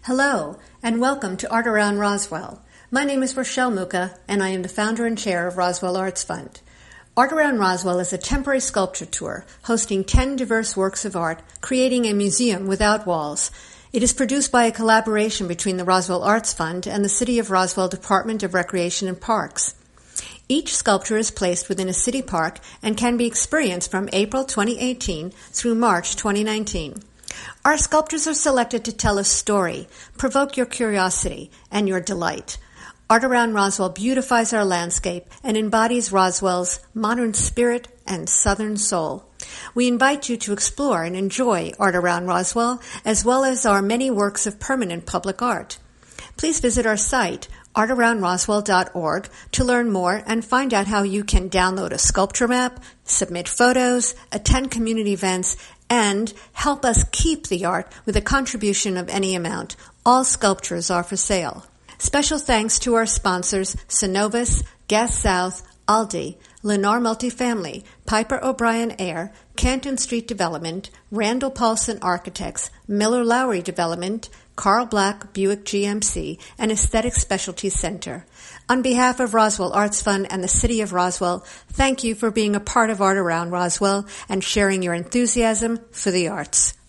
Hello, and welcome to Art Around Roswell. My name is Rochelle Mucha, and I am the founder and chair of Roswell Arts Fund. Art Around Roswell is a temporary sculpture tour hosting 10 diverse works of art, creating a museum without walls. It is produced by a collaboration between the Roswell Arts Fund and the City of Roswell Department of Recreation and Parks. Each sculpture is placed within a city park and can be experienced from April 2018 through March 2019. Our sculptures are selected to tell a story, provoke your curiosity, and your delight. Art Around Roswell beautifies our landscape and embodies Roswell's modern spirit and southern soul. We invite you to explore and enjoy Art Around Roswell, as well as our many works of permanent public art. Please visit our site, artaroundroswell.org, to learn more and find out how you can download a sculpture map, submit photos, attend community events, and help us keep the art with a contribution of any amount. All sculptures are for sale. Special thanks to our sponsors, Synovus, Gas South, Aldi, Lennar Multifamily, Piper O'Brien Air, Canton Street Development, Randall Paulson Architects, Miller Lowry Development, Carl Black Buick GMC, and Aesthetic Specialty Center. On behalf of Roswell Arts Fund and the City of Roswell, thank you for being a part of Art Around Roswell and sharing your enthusiasm for the arts.